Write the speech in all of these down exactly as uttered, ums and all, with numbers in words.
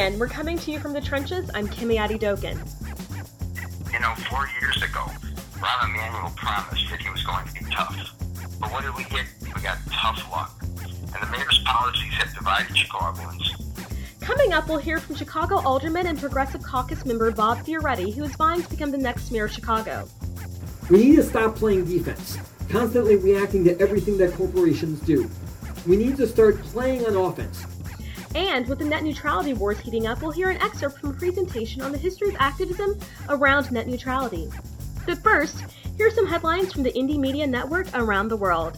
again, we're coming to you from the trenches. I'm Kimiati Doken. You know, four years ago, Rahm Emanuel promised that he was going to be tough. But what did we get? We got tough luck. And the mayor's policies have divided Chicagoans. Coming up, we'll hear from Chicago Alderman and Progressive Caucus member Bob Fioretti, who is vying to become the next mayor of Chicago. We need to stop playing defense, constantly reacting to everything that corporations do. We need to start playing on offense. And with the net neutrality wars heating up, we'll hear an excerpt from a presentation on the history of activism around net neutrality. But first, here are some headlines from the Indie Media Network around the world.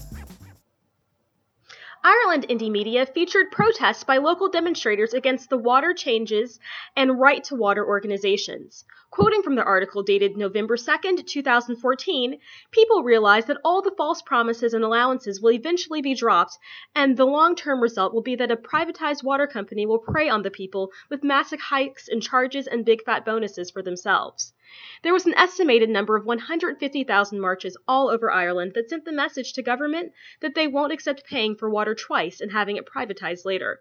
Ireland Indie Media featured protests by local demonstrators against the water changes and right to water organizations. Quoting from the article dated November second, twenty fourteen, people realize that all the false promises and allowances will eventually be dropped, and the long-term result will be that a privatized water company will prey on the people with massive hikes in charges and big fat bonuses for themselves. There was an estimated number of one hundred fifty thousand marches all over Ireland that sent the message to government that they won't accept paying for water twice and having it privatized later.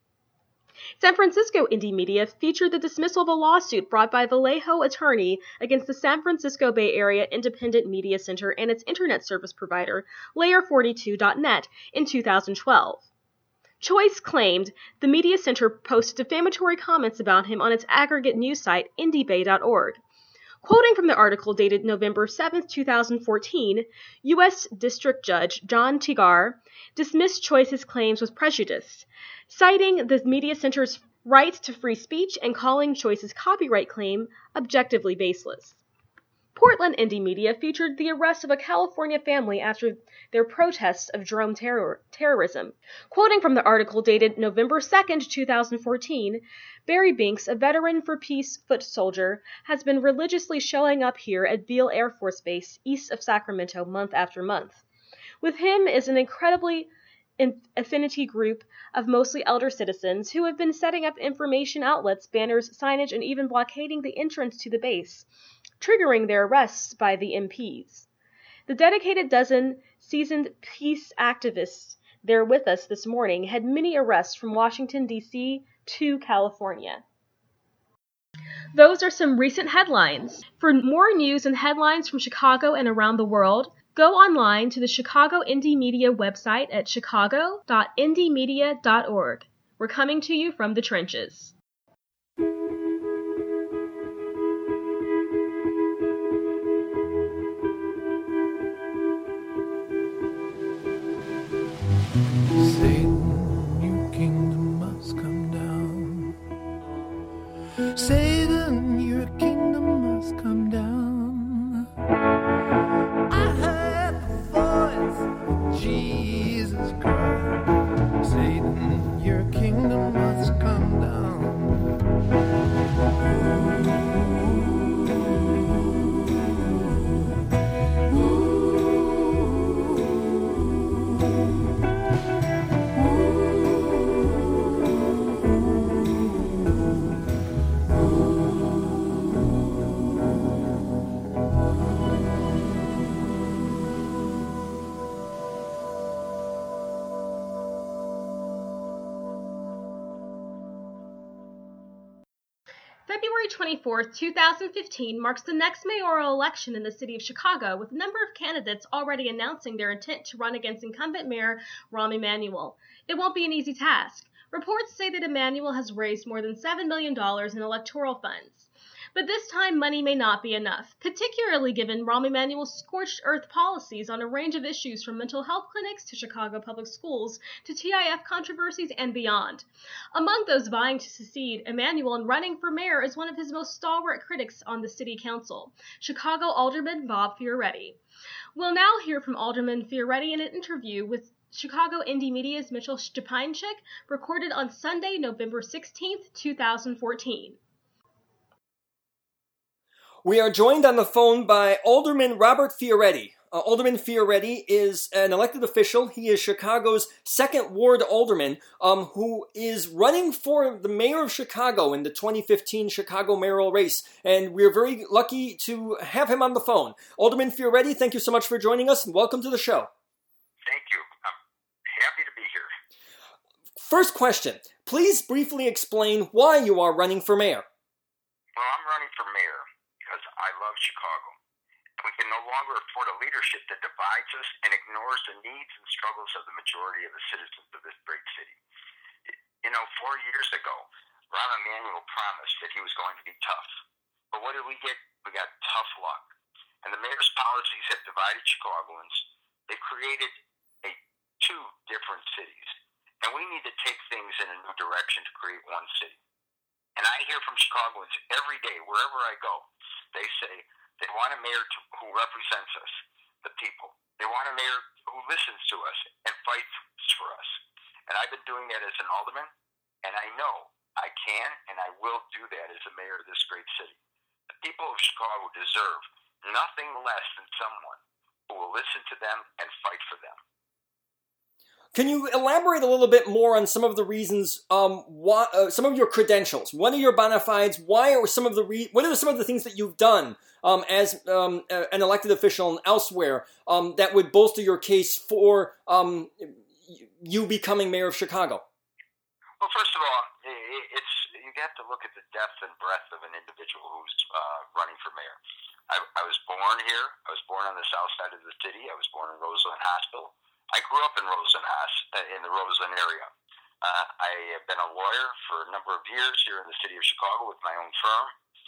San Francisco Indie Media featured the dismissal of a lawsuit brought by Vallejo attorney against the San Francisco Bay Area Independent Media Center and its internet service provider, layer forty-two dot net, in two thousand twelve. Choice claimed the media center posted defamatory comments about him on its aggregate news site, indie bay dot org. Quoting from the article dated November seventh, twenty fourteen, U S District Judge John Tigar dismissed Choice's claims with prejudice, citing the media center's right to free speech and calling Choice's copyright claim objectively baseless. Portland Indie Media featured the arrest of a California family after their protests of drone terror- terrorism. Quoting from the article dated November second, twenty fourteen, Barry Binks, a veteran for peace foot soldier, has been religiously showing up here at Beale Air Force Base east of Sacramento month after month. With him is an incredibly affinity group of mostly elder citizens who have been setting up information outlets, banners, signage, and even blockading the entrance to the base, triggering their arrests by the M Ps. The dedicated dozen seasoned peace activists there with us this morning had many arrests from Washington, D C to California. Those are some recent headlines. For more news and headlines from Chicago and around the world, go online to the Chicago Indie Media website at chicago dot indie media dot org. We're coming to you from the trenches. Satan, your kingdom must come down. Satan, your kingdom must come down. I heard the voice of Jesus cry. Satan, your kingdom must come down. February twenty-fourth, twenty fifteen marks the next mayoral election in the city of Chicago, with a number of candidates already announcing their intent to run against incumbent Mayor Rahm Emanuel. It won't be an easy task. Reports say that Emanuel has raised more than seven million dollars in electoral funds. But this time, money may not be enough, particularly given Rahm Emanuel's scorched earth policies on a range of issues from mental health clinics to Chicago public schools to T I F controversies and beyond. Among those vying to succeed Emanuel in running for mayor is one of his most stalwart critics on the city council, Chicago Alderman Bob Fioretti. We'll now hear from Alderman Fioretti in an interview with Chicago Indie Media's Mitchell Stepinchik, recorded on Sunday, November sixteenth, twenty fourteen. We are joined on the phone by Alderman Robert Fioretti. Uh, Alderman Fioretti is an elected official. He is Chicago's second ward alderman, um, who is running for the mayor of Chicago in the twenty fifteen Chicago mayoral race. And we're very lucky to have him on the phone. Alderman Fioretti, thank you so much for joining us and welcome to the show. Thank you. I'm happy to be here. first question, please briefly explain why you are running for mayor. Well, I'm running for mayor because I love Chicago. We can no longer afford a leadership that divides us and ignores the needs and struggles of the majority of the citizens of this great city. You know, four years ago, Rahm Emanuel promised that he was going to be tough. But what did we get? We got tough luck. And the mayor's policies have divided Chicagoans. They've created a, two different cities. And we need to take things in a new direction to create one city. And I hear from Chicagoans every day, wherever I go, they say, they want a mayor to, who represents us, the people. They want a mayor who listens to us and fights for us. And I've been doing that as an alderman, and I know I can and I will do that as a mayor of this great city. The people of Chicago deserve nothing less than someone who will listen to them and fight for them. Can you elaborate a little bit more on some of the reasons, um, why, uh, some of your credentials? What are your bona fides? Why are some of the re- what are some of the things that you've done um, as um, an elected official and elsewhere um, that would bolster your case for um, you becoming mayor of Chicago? Well, first of all, it's you have to look at the depth and breadth of an individual who's uh, running for mayor. I, I was born here. I was born on the south side of the city. I was born in Roseland Hospital. I grew up in Roseland, in the Roseland area. Uh, I have been a lawyer for a number of years here in the city of Chicago with my own firm.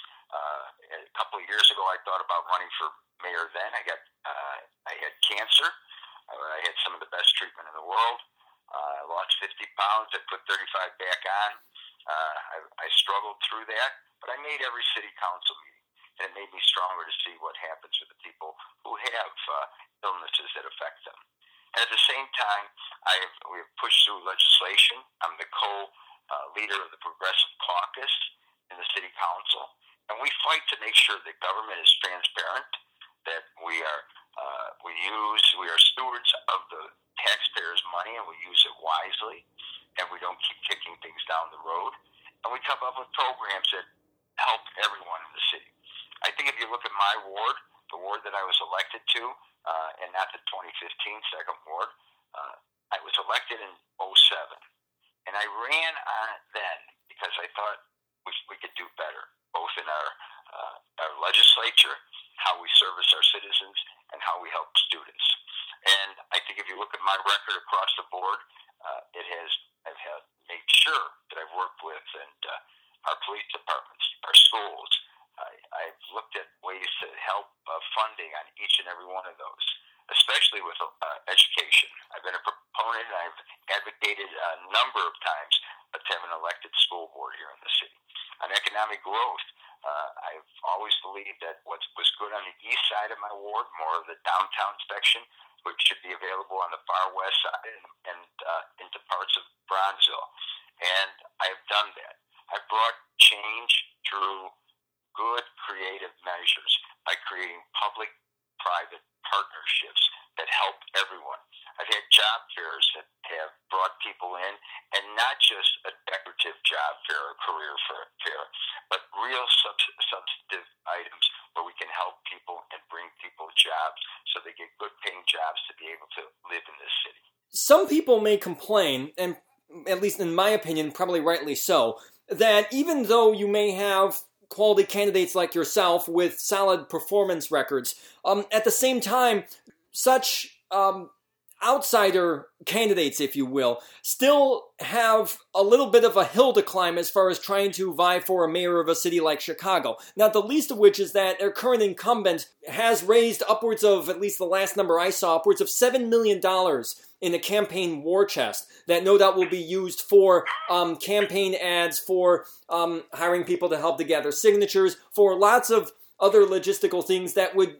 Uh, a couple of years ago, I thought about running for mayor. Then I got, uh, I had cancer. I, I had some of the best treatment in the world. Uh, I lost fifty pounds. I put thirty-five back on. Uh, I, I struggled through that, but I made every city council meeting, and it made me stronger to see what happens with the people who have uh, illnesses that affect them. At the same time, I have, we have pushed through legislation. I'm the co-leader uh, of the Progressive Caucus in the City Council, and we fight to make sure that government is transparent, that we are uh, we use we are stewards of the taxpayers' money, and we use it wisely, and we don't keep kicking things down the road, and we come up with programs that help everyone in the city. I think if you look at my ward, the ward that I was elected to. Uh, and not the twenty fifteen second ward. Uh, I was elected in oh seven, and I ran on it then because I thought we, we could do better, both in our uh, our legislature, how we service our citizens, and how we help students. And I think if you look at my record across the board, uh, it has I've had made sure that I've worked with and uh, our police departments, our schools. I, I've looked at ways to help uh, funding on each and every one of those, especially with uh, education. I've been a proponent, and I've advocated a number of times to have an elected school board here in the city. On economic growth, uh, I've always believed that what was good on the east side of my ward, more of the downtown section, which should be available on the far west side and, and uh, into parts of Bronzeville. And I've done that. I've brought change through good creative measures by creating public-private partnerships that help everyone. I've had job fairs that have brought people in, and not just a decorative job fair or career fair, but real sub- substantive items where we can help people and bring people jobs so they get good-paying jobs to be able to live in this city. Some people may complain, and at least in my opinion, probably rightly so, that even though you may have quality candidates like yourself with solid performance records, um, at the same time, such um, outsider candidates, if you will, still have a little bit of a hill to climb as far as trying to vie for a mayor of a city like Chicago. Not the least of which is that their current incumbent has raised upwards of, at least the last number I saw, upwards of seven million dollars in a campaign war chest that no doubt will be used for um, campaign ads, for um, hiring people to help to gather signatures, for lots of other logistical things that would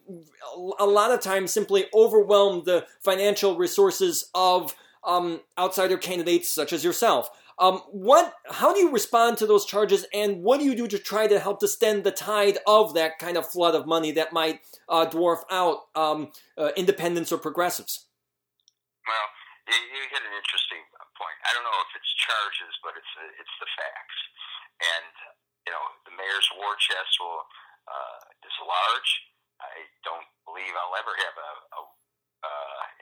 a lot of times simply overwhelm the financial resources of um, outsider candidates such as yourself. Um, what? How do you respond to those charges, and what do you do to try to help to stem the tide of that kind of flood of money that might uh, dwarf out um, uh, independents or progressives? Well, you, you hit an interesting point. I don't know if it's charges, but it's it's the facts. And you know, the mayor's war chest will uh, is large. I don't believe I'll ever have a, a uh, an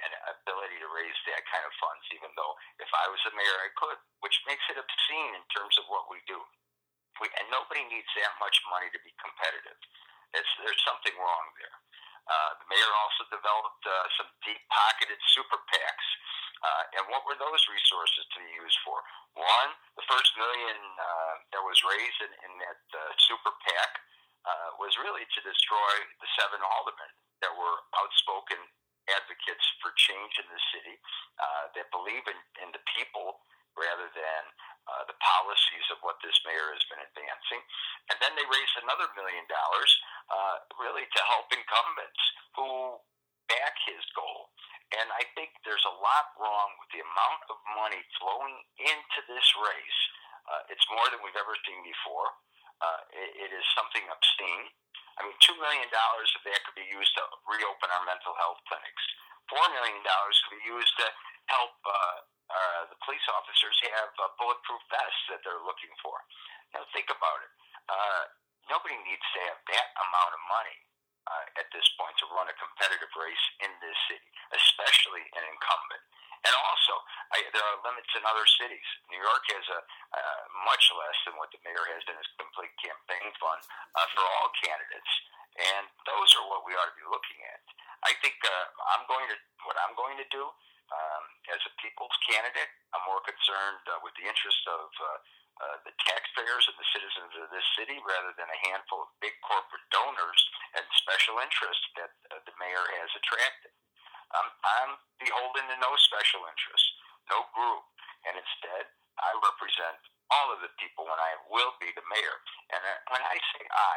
ability to raise that kind of funds, even though if I was the mayor, I could, which makes it obscene in terms of what we do. We, and nobody needs that much money to be competitive. It's, there's something wrong there. Uh, the mayor also developed uh, some deep-pocketed super PACs. Uh, and what were those resources to be used for? One, the first million uh, that was raised in, in that uh, super PAC uh, was really to destroy the seven aldermen that were outspoken advocates for change in the city, uh, that believe in, in the people rather than uh, the policies of what this mayor has been advancing. And then they raised another million dollars uh, really to help incumbents who back his goal. And I think there's a lot wrong with the amount of money flowing into this race. Uh, it's more than we've ever seen before. Uh, it, it is something obscene. I mean, two million dollars of that could be used to reopen our mental health clinics. four million dollars could be used to help uh, uh, the police officers have uh, bulletproof vests that they're looking for. Now, think about it. Uh, nobody needs to have that amount of money uh, at this point to run a competitive race in this city, especially an incumbent. And also, I, there are limits in other cities. New York has a uh, much less than what the mayor has in his complete campaign fund uh, for all candidates, and those are what we ought to be looking at. I think uh, I'm going to what I'm going to do um, as a people's candidate. I'm more concerned uh, with the interest of uh, uh, the taxpayers and the citizens of this city rather than a handful of big corporate donors and special interests that uh, the mayor has attracted. Um, I'm beholden to no special interest, no group, and instead I represent all of the people when I will be the mayor. And uh, when I say I,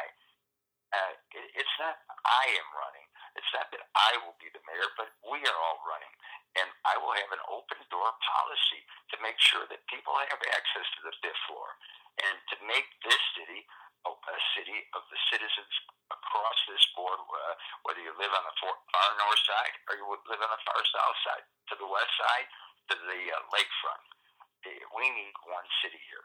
uh, it, it's not I am running. It's not that I will be the mayor, but we are all running. And I will have an open-door policy to make sure that people have access to the fifth floor and to make this city a city of the citizens across this board, uh, whether you live on the far north side or you live on the far south side, to the west side, to the uh, lakefront. We need one city here.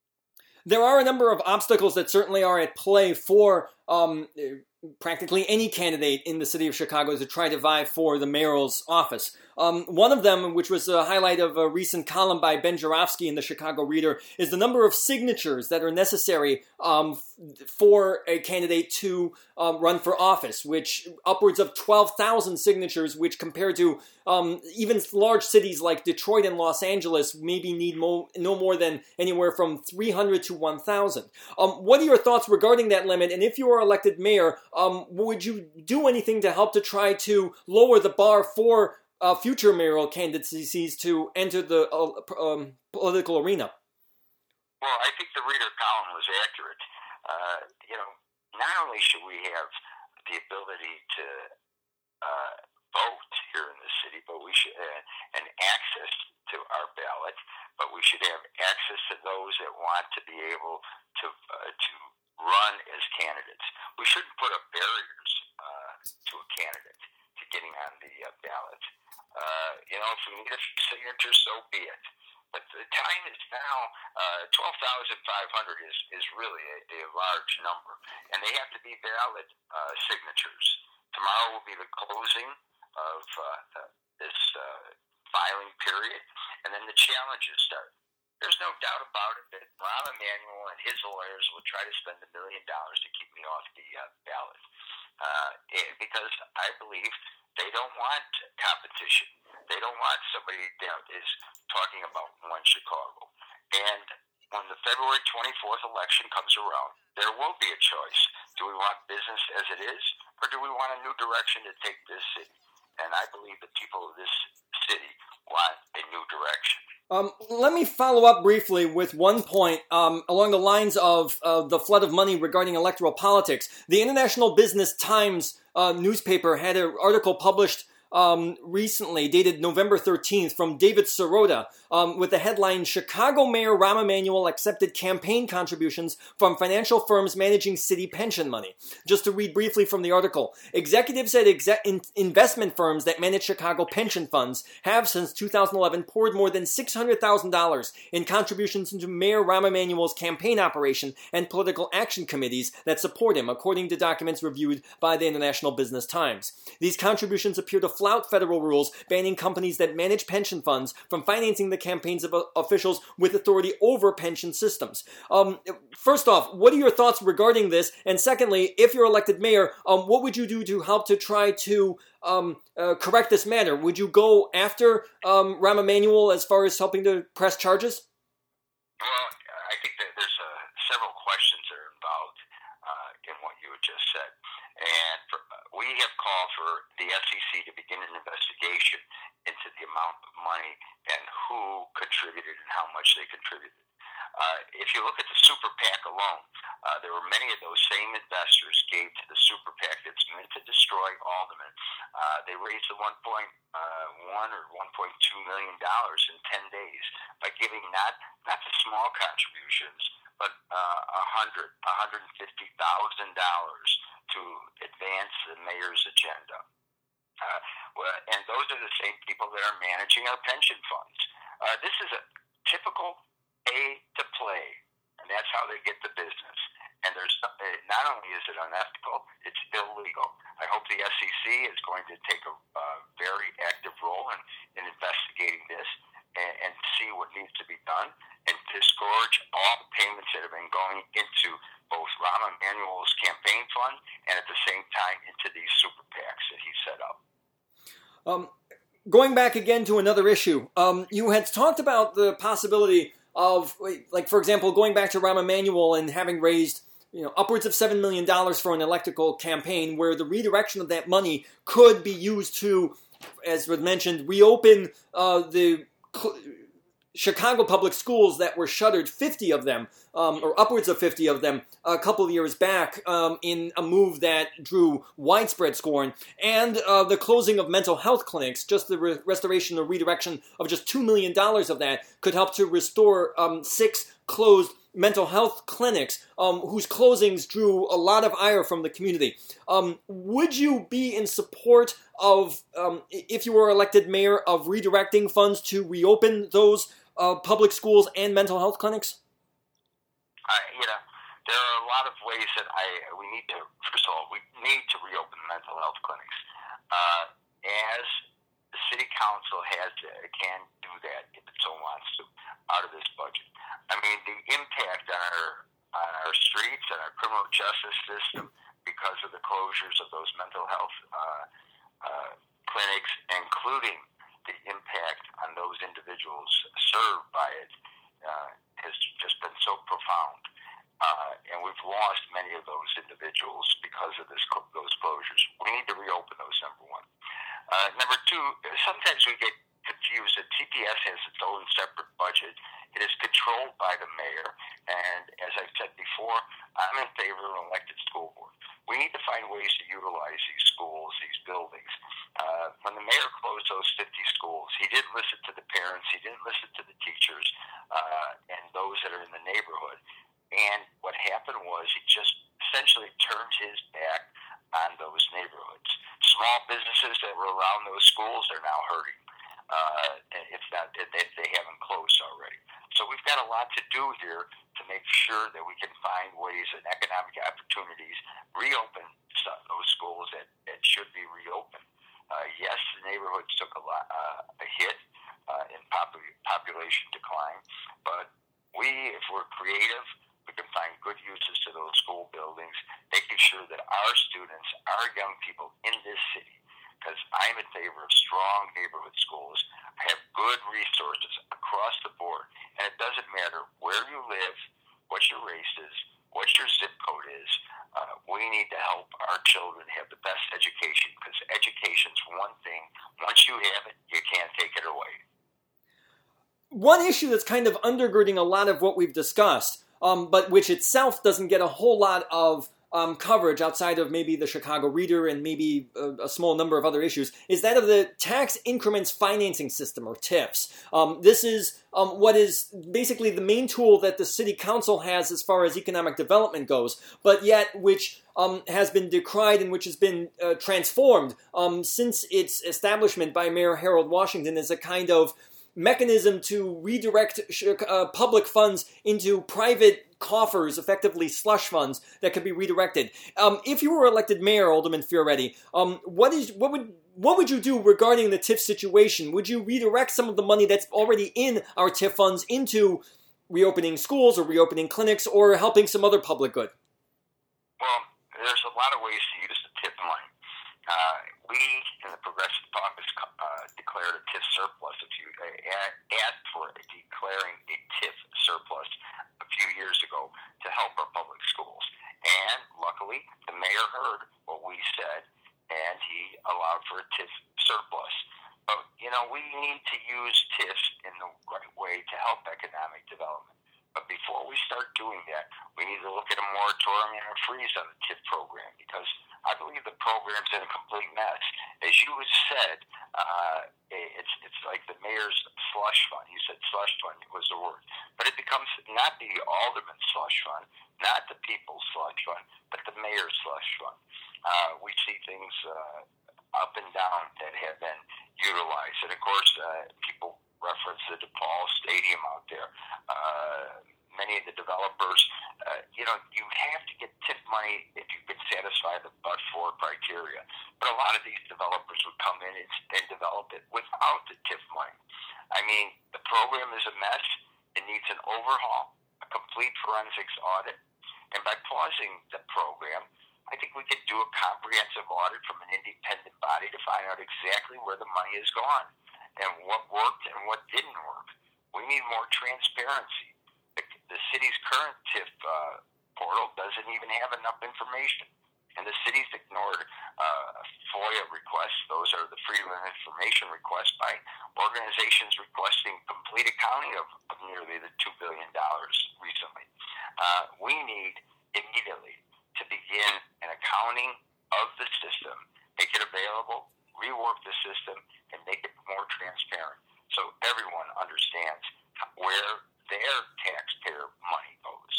There are a number of obstacles that certainly are at play for um, practically any candidate in the city of Chicago to try to vie for the mayoral's office. Um, one of them, which was a highlight of a recent column by Ben Jarofsky in the Chicago Reader, is the number of signatures that are necessary um, f- for a candidate to um, run for office, which upwards of twelve thousand signatures, which compared to um, even large cities like Detroit and Los Angeles maybe need mo- no more than anywhere from three hundred to one thousand. Um, what are your thoughts regarding that limit? And if you are elected mayor, um, would you do anything to help to try to lower the bar for Uh, future mayoral candidacies to enter the uh, um, political arena? Well, I think the Reader column was accurate. Uh, you know, not only should we have the ability to uh, vote here in the city, but we should uh, and access to our ballot, but we should have access to those that want to be able to uh, to run as candidates. We shouldn't put up barriers uh, to a candidate to getting on the uh, ballot. Uh, you know, if we need a few signatures, so be it. But the time is now, uh, twelve thousand five hundred is, is really a, a large number. And they have to be valid uh, signatures. Tomorrow will be the closing of uh, this uh, filing period, and then the challenges start. There's no doubt about it that Rahm Emanuel and his lawyers will try to spend a million dollars to keep me off the uh, ballot. Uh, because I believe they don't want competition. They don't want somebody that is talking about one Chicago. And when the February twenty-fourth election comes around, there will be a choice. Do we want business as it is, or do we want a new direction to take this city? And I believe the people of this city want a new direction. Um, let me follow up briefly with one point um, along the lines of uh, the flood of money regarding electoral politics. The International Business Times uh, newspaper had an article published um, recently, dated November thirteenth, from David Sirota, um, with the headline, Chicago Mayor Rahm Emanuel accepted campaign contributions from financial firms managing city pension money. Just to read briefly from the article, executives at exe- in- investment firms that manage Chicago pension funds have since two thousand eleven poured more than six hundred thousand dollars in contributions into Mayor Rahm Emanuel's campaign operation and political action committees that support him, according to documents reviewed by the International Business Times. These contributions appear to flout federal rules banning companies that manage pension funds from financing the campaigns of uh, officials with authority over pension systems. Um, first off, what are your thoughts regarding this? And secondly, if you're elected mayor, um, what would you do to help to try to um, uh, correct this matter? Would you go after um, Rahm Emanuel as far as helping to press charges? Well, I think that there's uh, several questions that are involved uh, in what you had just said. And for, uh, we have called for the S E C to begin an investigation into the amount of money and who contributed and how much they contributed. Uh, if you look at the super PAC alone, uh, there were many of those same investors gave to the super PAC that's meant to destroy aldermen. Uh, they raised the one point one or one point two million dollars in ten days by giving not not the small contributions, but uh, a hundred, a hundred and fifty thousand dollars to advance the mayor's agenda. Uh, well, and those are the same people that are managing our pension funds. Uh, this is a typical pay to play, and that's how they get the business. And there's not only is it unethical, it's illegal. I hope the S E C is going to take a uh, very active role in, in investigating this and, and see what needs to be done and disgorge all the payments that have been going into both Rahm Emanuel's campaign fund and at the same time into these super PACs that he set up. Um, going back again to another issue, um, you had talked about the possibility of, like, for example, going back to Rahm Emanuel and having raised, you know, upwards of seven million dollars for an electoral campaign, where the redirection of that money could be used to, as was mentioned, reopen uh, the cl- Chicago public schools that were shuttered, fifty of them, um, or upwards of fifty of them, a couple of years back, um, in a move that drew widespread scorn, and uh, the closing of mental health clinics. Just the re- restoration or redirection of just two million dollars of that could help to restore um, six closed mental health clinics, um, whose closings drew a lot of ire from the community. Um, would you be in support of, um, if you were elected mayor, of redirecting funds to reopen those uh, public schools and mental health clinics? Uh, you know, there are a lot of ways that I we need to. First of all, we need to reopen mental health clinics. Uh, as the city council has to, can do that if it so wants to out of this budget. I mean, the impact on our on our streets and our criminal justice system because of the closures of those mental health uh, uh, clinics, including the impact on those individuals served by it, uh, has just been so profound. Uh, and we've lost many of those individuals because of this those closures. We need to reopen those, number one. Uh, number two, sometimes we get confused that T P S has its own separate budget. It is controlled by the mayor, and as I said before, I'm in favor of an elected school board. We need to find ways to utilize these schools, these buildings. Uh, when the mayor closed those fifty schools, he didn't listen to the parents, he didn't listen to the teachers, uh, and those that are in the neighborhood. And what happened was he just essentially turned his back on those neighborhoods. Small businesses that were around those schools are now hurting. Uh, if not, if they haven't closed already. So we've got a lot to do here to make sure that we can find ways and economic opportunities, reopen some, those schools that, that should be reopened. Uh, yes, the neighborhoods took a, lot, uh, a hit uh, in pop- population decline, but we, if we're creative, we can find good uses to those school buildings, making sure that our students, our young people in this city, because I'm in favor of strong neighborhood schools, have good resources across the board. And it doesn't matter where you live, what your race is, what your zip code is. Uh, we need to help our children have the best education, because education's one thing. Once you have it, you can't take it away. One issue that's kind of undergirding a lot of what we've discussed, um, but which itself doesn't get a whole lot of Um, coverage outside of maybe the Chicago Reader and maybe a, a small number of other issues, is that of the Tax Increments Financing System, or T I Fs. Um, this is um, what is basically the main tool that the City Council has as far as economic development goes, but yet which um, has been decried and which has been uh, transformed um, since its establishment by Mayor Harold Washington as a kind of mechanism to redirect uh, public funds into private coffers, effectively slush funds, that could be redirected. Um, if you were elected mayor, Alderman Fioretti, um, what is what would what would you do regarding the T I F situation? Would you redirect some of the money that's already in our T I F funds into reopening schools or reopening clinics or helping some other public good? Well, there's a lot of ways to use the T I F money. Uh, we, in the Progressive Caucus, uh, declared a T I F surplus a few, uh, asked for declaring a T I F surplus a few years ago to help our public schools. And luckily, the mayor heard what we said, and he allowed for a T I F surplus. But, you know, we need to use T I F in the right way to help economic development. But before we start doing that, we need to look at a moratorium and a freeze on the T I F program, because I believe the program's in a complete mess. As you said, uh, it's it's like the mayor's slush fund. You said slush fund was the word. But it becomes not the alderman's slush fund, not the people's slush fund, but the mayor's slush fund. Uh, we see things uh, up and down that have been utilized. And, of course, uh, people reference the DePaul Stadium out there. Uh, many of the developers, uh, you know, you have to get T I F money if you can satisfy the but-for criteria. But a lot of these developers would come in and, and develop it without the T I F money. I mean, the program is a mess. It needs an overhaul, a complete forensics audit. And by pausing the program, I think we could do a comprehensive audit from an independent body to find out exactly where the money has gone and what worked and what didn't work. We need more transparency. The, the city's current T I F uh, portal doesn't even have enough information. And the city's ignored uh, FOIA requests. Those are the Freedom of Information requests by organizations requesting complete accounting of, of nearly the two billion dollars recently. Uh, we need immediately to begin an accounting of the system, make it available, rework the system, and make it more transparent so everyone understands where their taxpayer money goes.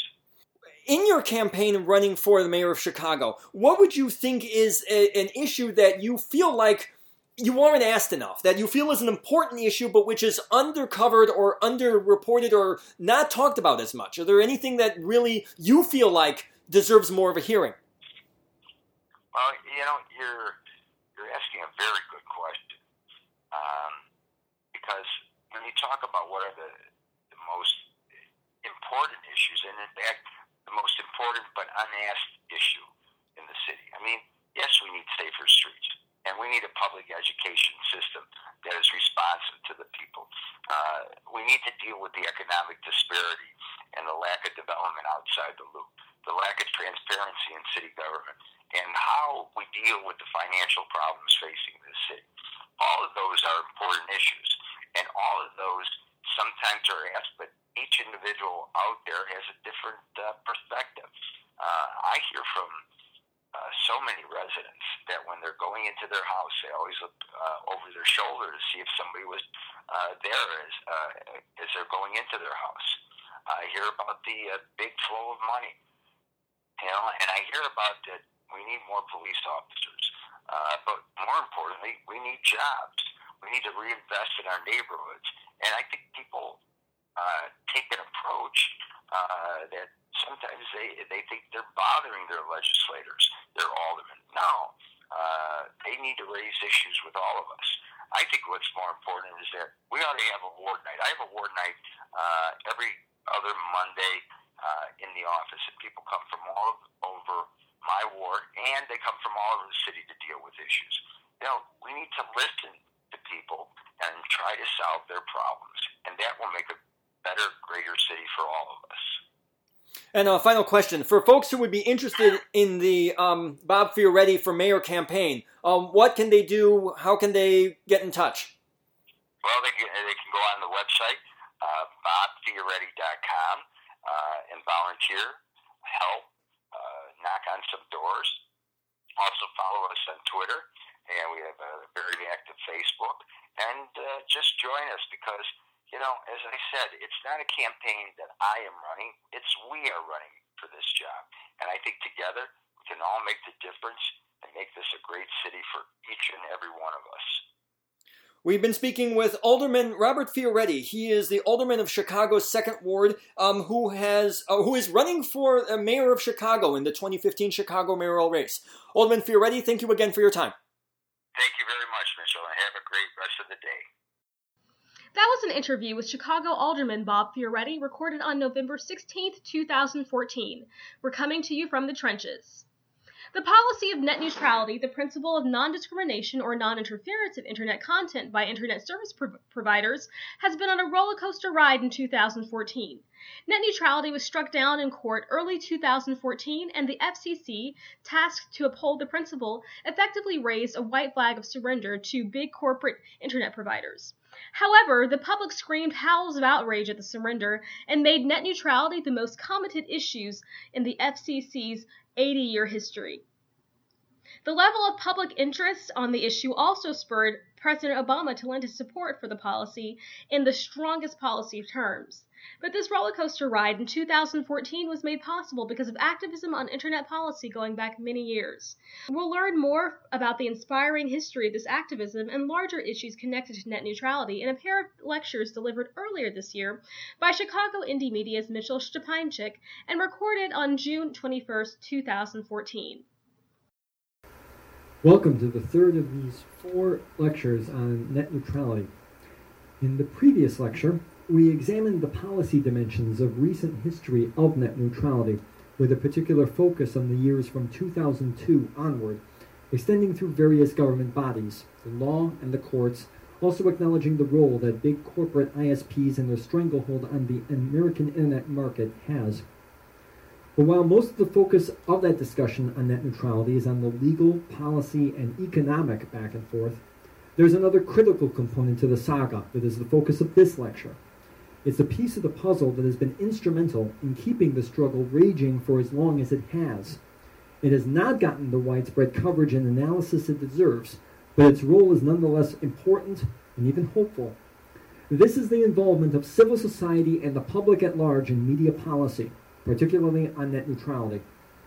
In your campaign running for the mayor of Chicago, what would you think is a, an issue that you feel like you aren't asked enough, that you feel is an important issue but which is undercovered or underreported or not talked about as much? Are there anything that really you feel like deserves more of a hearing? Well, you know, you're you're asking a very good question, um, because when you talk about what are the, the most important issues, and in fact, the most important but unasked issue in the city. I mean, yes, we need safer streets, and we need a public education system that is responsive to the people. Uh, we need to deal with the economic disparity and the lack of development outside the loop, the lack of transparency in city government, and how we deal with the financial problems facing the city. All of those are important issues, and all of those sometimes are asked, but each individual out there has a different uh, perspective. Uh, I hear from uh, so many residents that when they're going into their house, they always look uh, over their shoulder to see if somebody was uh, there as, uh, as they're going into their house. I hear about the uh, big flow of money, you know, and I hear about that we need more police officers. Uh, but more importantly, we need jobs. We need to reinvest in our neighborhoods. And I think people uh, take an approach uh, that sometimes they they think they're bothering their legislators, their aldermen. No, uh, they need to raise issues with all of us. I think what's more important is that we ought to have a ward night. I have a ward night uh, every other Monday uh, in the office, and people come from all over my ward, and they come from all over the city to deal with issues. You know, we need to listen to people and try to solve their problems, and that will make a better, greater city for all of us. And a final question. For folks who would be interested in the um, Bob Fioretti for Mayor campaign, um, what can they do? How can they get in touch? Well, they can, they can go on the website, uh, bob fioretti dot com, uh, and volunteer, help, uh, knock on some doors. Also follow us on Twitter, and we have a very active Facebook. And uh, just join us because, you know, as I said, it's not a campaign that I am running. It's we are running for this job. And I think together we can all make the difference and make this a great city for each and every one of us. We've been speaking with Alderman Robert Fioretti. He is the alderman of Chicago's Second Ward, um, who has uh, who is running for uh, mayor of Chicago in the twenty fifteen Chicago mayoral race. Alderman Fioretti, thank you again for your time. Thank you very much, Mitchell, and have a great rest of the day. That was an interview with Chicago Alderman Bob Fioretti, recorded on November sixteenth, two thousand fourteen. We're coming to you from the trenches. The policy of net neutrality, the principle of non-discrimination or non-interference of Internet content by Internet service pro- providers, has been on a roller coaster ride in two thousand fourteen. Net neutrality was struck down in court early two thousand fourteen, and the F C C, tasked to uphold the principle, effectively raised a white flag of surrender to big corporate Internet providers. However, the public screamed howls of outrage at the surrender and made net neutrality the most commented issues in the F C C's eighty-year history. The level of public interest on the issue also spurred President Obama to lend his support for the policy in the strongest policy terms. But this roller coaster ride in two thousand fourteen was made possible because of activism on Internet policy going back many years. We'll learn more about the inspiring history of this activism and larger issues connected to net neutrality in a pair of lectures delivered earlier this year by Chicago Indie Media's Mitchell Stepancic and recorded on June twenty-first, two thousand fourteen. Welcome to the third of these four lectures on net neutrality. In the previous lecture, we examined the policy dimensions of recent history of net neutrality, with a particular focus on the years from two thousand two onward, extending through various government bodies, the law and the courts, also acknowledging the role that big corporate I S Ps and their stranglehold on the American internet market has. But while most of the focus of that discussion on net neutrality is on the legal, policy, and economic back and forth, there's another critical component to the saga that is the focus of this lecture. It's a piece of the puzzle that has been instrumental in keeping the struggle raging for as long as it has. It has not gotten the widespread coverage and analysis it deserves, but its role is nonetheless important and even hopeful. This is the involvement of civil society and the public at large in media policy, particularly on net neutrality.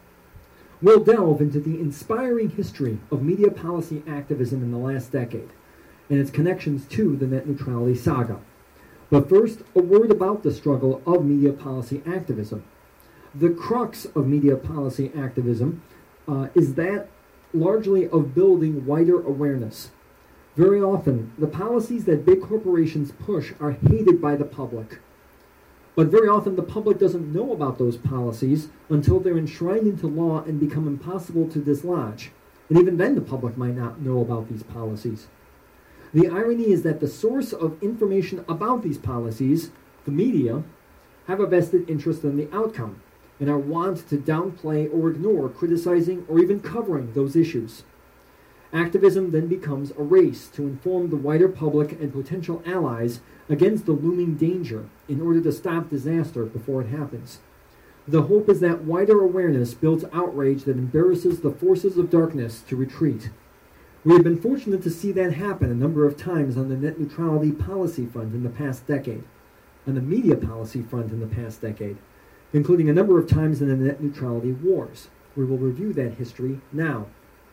We'll delve into the inspiring history of media policy activism in the last decade, and its connections to the net neutrality saga. But first, a word about the struggle of media policy activism. The crux of media policy activism uh, is that largely of building wider awareness. Very often, the policies that big corporations push are hated by the public. But very often the public doesn't know about those policies until they're enshrined into law and become impossible to dislodge. And even then the public might not know about these policies. The irony is that the source of information about these policies, the media, have a vested interest in the outcome and are wont to downplay or ignore criticizing or even covering those issues. Activism then becomes a race to inform the wider public and potential allies against the looming danger in order to stop disaster before it happens. The hope is that wider awareness builds outrage that embarrasses the forces of darkness to retreat. We have been fortunate to see that happen a number of times on the net neutrality policy front in the past decade, on the media policy front in the past decade, including a number of times in the net neutrality wars. We will review that history now.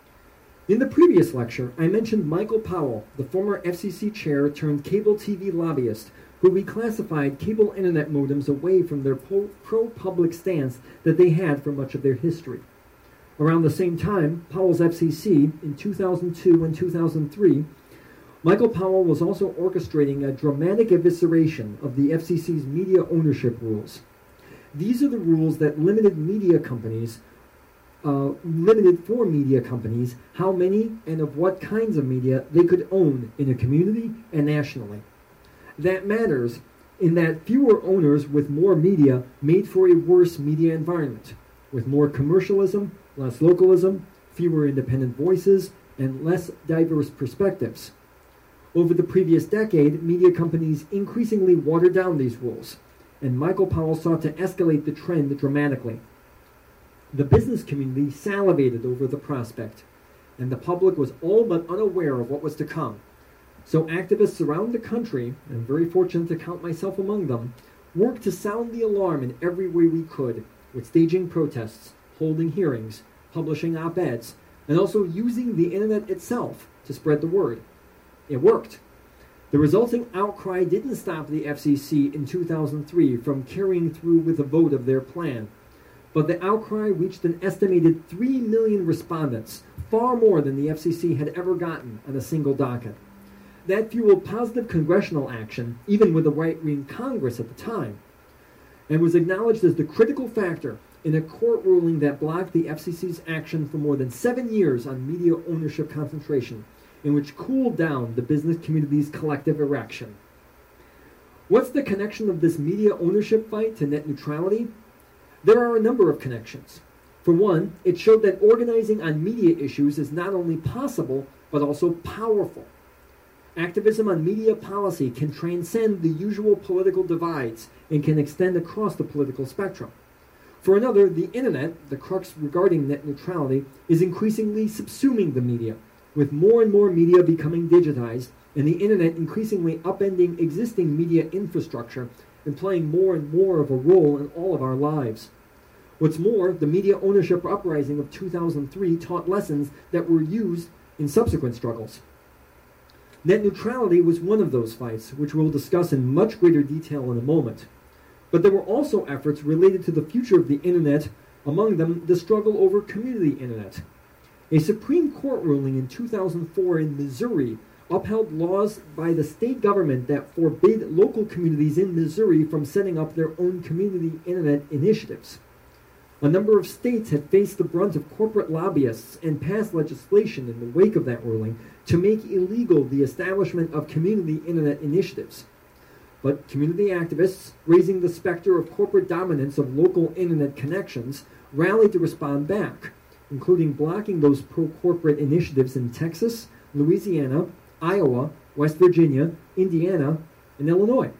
In the previous lecture, I mentioned Michael Powell, the former F C C chair turned cable T V lobbyist, who reclassified cable internet modems away from their pro-public stance that they had for much of their history. Around the same time, Powell's F C C, in two thousand two and two thousand three, Michael Powell was also orchestrating a dramatic evisceration of the F C C's media ownership rules. These are the rules that limited media companies Uh, limited for media companies how many and of what kinds of media they could own in a community and nationally. That matters in that fewer owners with more media made for a worse media environment, with more commercialism, less localism, fewer independent voices, and less diverse perspectives. Over the previous decade, media companies increasingly watered down these rules, and Michael Powell sought to escalate the trend dramatically. The business community salivated over the prospect, and the public was all but unaware of what was to come. So activists around the country, and I'm very fortunate to count myself among them, worked to sound the alarm in every way we could, with staging protests, holding hearings, publishing op-eds, and also using the internet itself to spread the word. It worked. The resulting outcry didn't stop the F C C in two thousand three from carrying through with a vote of their plan, but the outcry reached an estimated three million respondents, far more than the F C C had ever gotten on a single docket. That fueled positive congressional action, even with a right-wing Congress at the time, and was acknowledged as the critical factor in a court ruling that blocked the F C C's action for more than seven years on media ownership concentration, and which cooled down the business community's collective erection. What's the connection of this media ownership fight to net neutrality? There are a number of connections. For one, it showed that organizing on media issues is not only possible, but also powerful. Activism on media policy can transcend the usual political divides and can extend across the political spectrum. For another, the internet, the crux regarding net neutrality, is increasingly subsuming the media, with more and more media becoming digitized, and the internet increasingly upending existing media infrastructure and playing more and more of a role in all of our lives. What's more, the media ownership uprising of two thousand three taught lessons that were used in subsequent struggles. Net neutrality was one of those fights, which we'll discuss in much greater detail in a moment. But there were also efforts related to the future of the internet, among them the struggle over community internet. A Supreme Court ruling in two thousand four in Missouri upheld laws by the state government that forbid local communities in Missouri from setting up their own community internet initiatives. A number of states had faced the brunt of corporate lobbyists and passed legislation in the wake of that ruling to make illegal the establishment of community internet initiatives. But community activists, raising the specter of corporate dominance of local internet connections, rallied to respond back, including blocking those pro-corporate initiatives in Texas, Louisiana, Iowa, West Virginia, Indiana, and Illinois.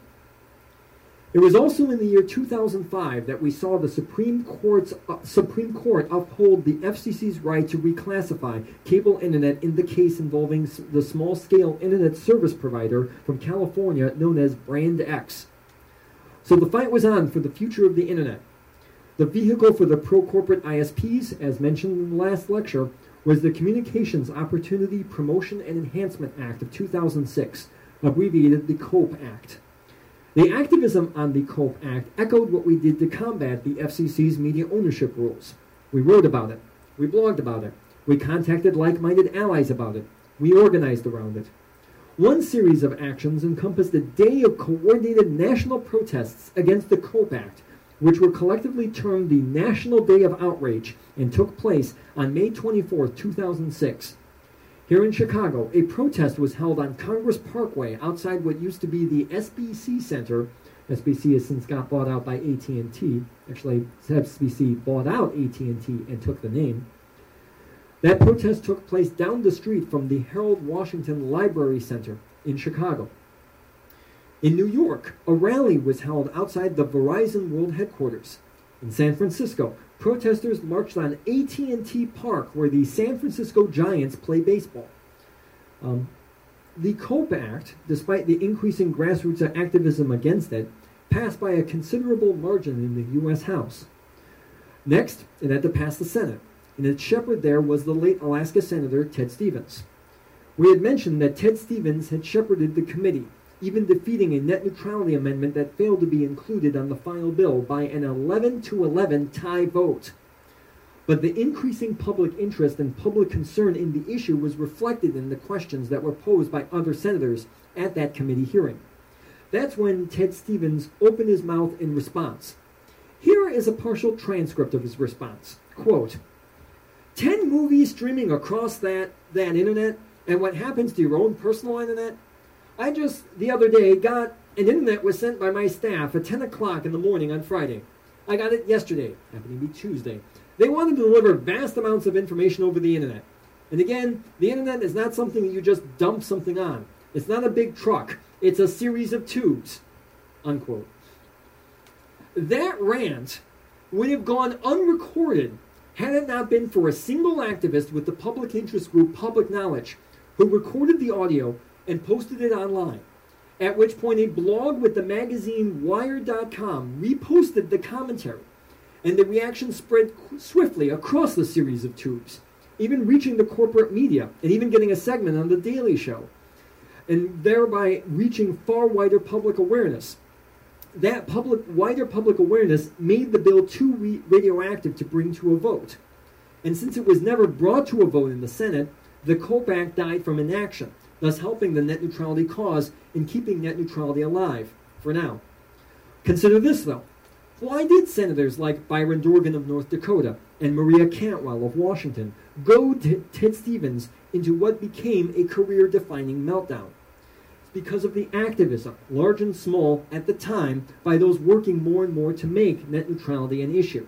It was also in the year two thousand five that we saw the Supreme Court's, uh, Supreme Court uphold the F C C's right to reclassify cable internet in the case involving s- the small-scale internet service provider from California known as Brand X. So the fight was on for the future of the internet. The vehicle for the pro-corporate I S Ps, as mentioned in the last lecture, was the Communications Opportunity Promotion and Enhancement Act of two thousand six, abbreviated the COPE Act. The activism on the COPE Act echoed what we did to combat the F C C's media ownership rules. We wrote about it. We blogged about it. We contacted like-minded allies about it. We organized around it. One series of actions encompassed a day of coordinated national protests against the COPE Act, which were collectively termed the National Day of Outrage and took place on May twenty-fourth, two thousand six. Here in Chicago, a protest was held on Congress Parkway outside what used to be the S B C Center. S B C has since got bought out by A T and T. Actually, S B C bought out A T and T and took the name. That protest took place down the street from the Harold Washington Library Center in Chicago. In New York, a rally was held outside the Verizon World Headquarters. In San Francisco, protesters marched on A T and T Park, where the San Francisco Giants play baseball. Um, the COPE Act, despite the increasing grassroots activism against it, passed by a considerable margin in the U S House. Next, it had to pass the Senate, and its shepherd there was the late Alaska Senator Ted Stevens. We had mentioned that Ted Stevens had shepherded the committee, even defeating a net neutrality amendment that failed to be included on the final bill by an eleven to eleven tie vote. But the increasing public interest and public concern in the issue was reflected in the questions that were posed by other senators at that committee hearing. That's when Ted Stevens opened his mouth in response. Here is a partial transcript of his response. Quote, ten movies streaming across that, that internet, and what happens to your own personal internet? I just, the other day, got an internet was sent by my staff at ten o'clock in the morning on Friday. I got it yesterday, happened to be Tuesday. They wanted to deliver vast amounts of information over the internet. And again, the internet is not something that you just dump something on. It's not a big truck. It's a series of tubes. Unquote. That rant would have gone unrecorded had it not been for a single activist with the public interest group Public Knowledge, who recorded the audio and posted it online, at which point a blog with the magazine Wired dot com reposted the commentary, and the reaction spread swiftly across the series of tubes, even reaching the corporate media and even getting a segment on The Daily Show. and thereby reaching far wider public awareness. That public, wider public awareness made the bill too re- radioactive to bring to a vote. And since it was never brought to a vote in the Senate, the COPE Act died from inaction, thus helping the net neutrality cause in keeping net neutrality alive, for now. Consider this, though. Why did senators like Byron Dorgan of North Dakota and Maria Cantwell of Washington goad Ted Stevens into what became a career-defining meltdown? It's because of the activism, large and small, at the time by those working more and more to make net neutrality an issue.